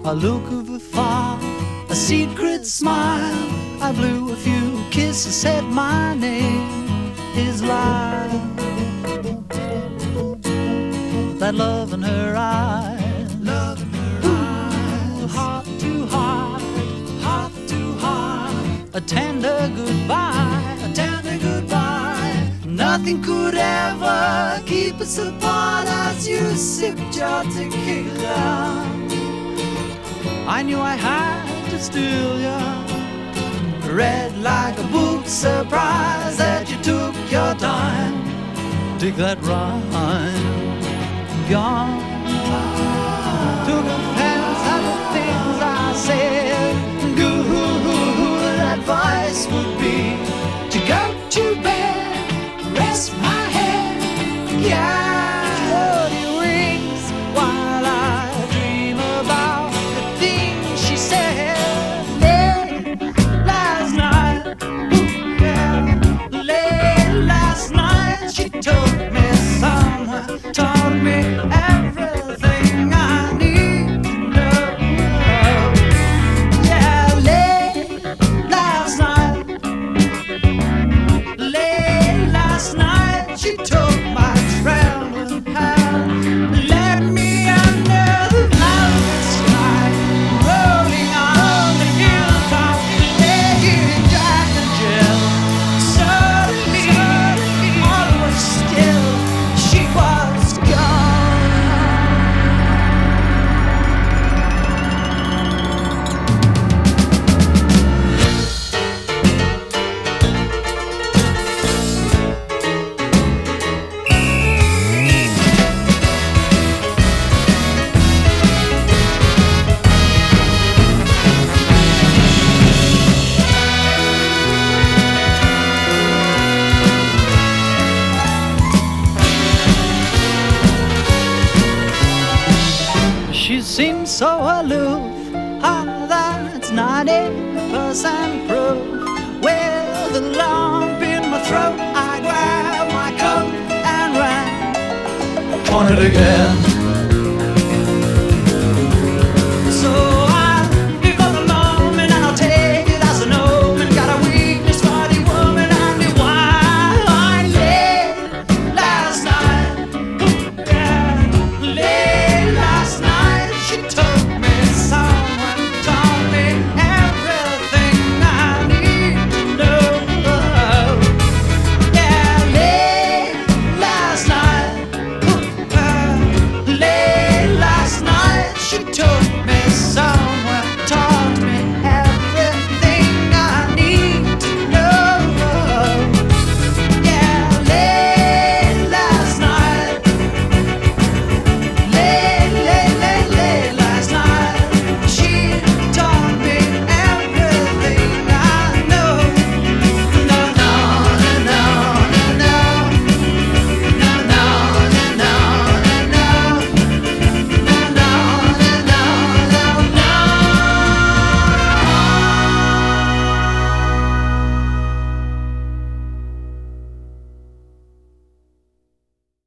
a look of afar, a secret smile. I blew a few kisses, said my name is Lyle. That love in her eyes, love in her eyes, heart to heart, heart to heart, a tender goodbye, a tender goodbye. Nothing could ever keep us apart as you sipped your tequila. I knew I had to steal you. Read like a book, surprised that you took your time. Take that rhyme. Gone. Took offense at the things I said. Good advice would be to go to bed, rest my head. Yeah, bloody rings while I dream about the things she said. Late last night, yeah, late last night she took me somewhere, taught me everything I need to know. Yeah, late last night she took my trembling hand, led me under the mountain sky, rolling on the hilltop, laying Jack and Jill. Suddenly, all was still. She was gone. She seems so aloof. Ah, that's 90% proof. With a lump in my throat, I grabbed my coat and ran on it again.